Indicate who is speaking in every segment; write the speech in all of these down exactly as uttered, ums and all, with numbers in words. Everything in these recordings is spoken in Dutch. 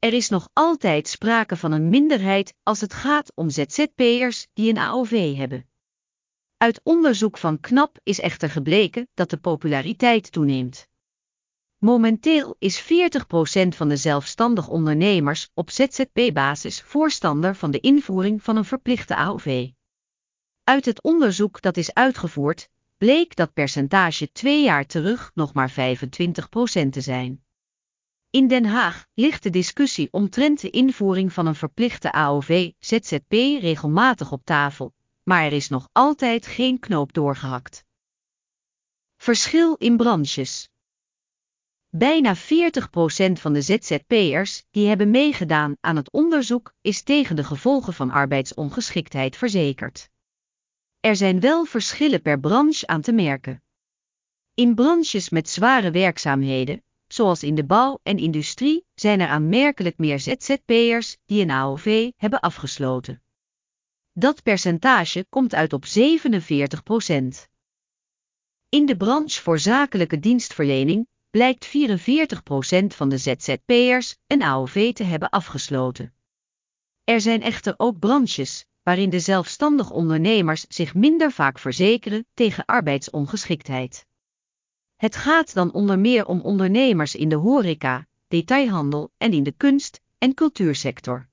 Speaker 1: Er is nog altijd sprake van een minderheid als het gaat om Z Z P'ers die een A O V hebben. Uit onderzoek van K N A P is echter gebleken dat de populariteit toeneemt. Momenteel is veertig procent van de zelfstandig ondernemers op Z Z P-basis voorstander van de invoering van een verplichte A O V. Uit het onderzoek dat is uitgevoerd, bleek dat percentage twee jaar terug nog maar vijfentwintig procent te zijn. In Den Haag ligt de discussie omtrent de invoering van een verplichte A O V-Z Z P regelmatig op tafel, maar er is nog altijd geen knoop doorgehakt. Verschil in branches. Bijna veertig procent van de Z Z P'ers die hebben meegedaan aan het onderzoek is tegen de gevolgen van arbeidsongeschiktheid verzekerd. Er zijn wel verschillen per branche aan te merken. In branches met zware werkzaamheden, zoals in de bouw en industrie, zijn er aanmerkelijk meer Z Z P'ers die een A O V hebben afgesloten. Dat percentage komt uit op zevenenveertig procent. In de branche voor zakelijke dienstverlening blijkt vierenveertig procent van de Z Z P'ers een A O V te hebben afgesloten. Er zijn echter ook branches waarin de zelfstandig ondernemers zich minder vaak verzekeren tegen arbeidsongeschiktheid. Het gaat dan onder meer om ondernemers in de horeca, detailhandel en in de kunst- en cultuursector.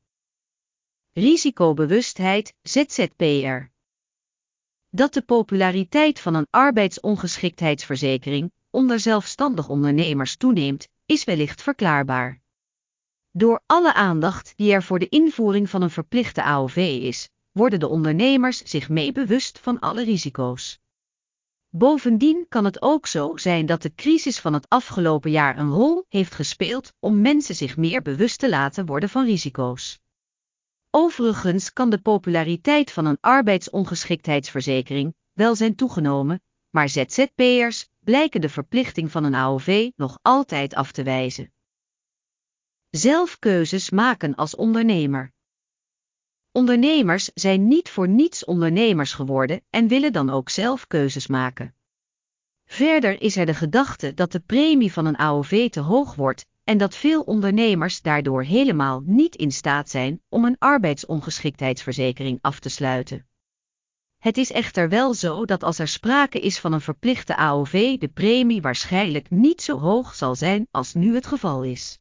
Speaker 1: Risicobewustheid Z Z P'er. Dat de populariteit van een arbeidsongeschiktheidsverzekering onder zelfstandig ondernemers toeneemt, is wellicht verklaarbaar. Door alle aandacht die er voor de invoering van een verplichte A O V is, worden de ondernemers zich mee bewust van alle risico's. Bovendien kan het ook zo zijn dat de crisis van het afgelopen jaar een rol heeft gespeeld om mensen zich meer bewust te laten worden van risico's. Overigens kan de populariteit van een arbeidsongeschiktheidsverzekering wel zijn toegenomen, maar Z Z P'ers blijken de verplichting van een A O V nog altijd af te wijzen. Zelf keuzes maken als ondernemer. Ondernemers zijn niet voor niets ondernemers geworden en willen dan ook zelf keuzes maken. Verder is er de gedachte dat de premie van een A O V te hoog wordt en dat veel ondernemers daardoor helemaal niet in staat zijn om een arbeidsongeschiktheidsverzekering af te sluiten. Het is echter wel zo dat als er sprake is van een verplichte A O V de premie waarschijnlijk niet zo hoog zal zijn als nu het geval is.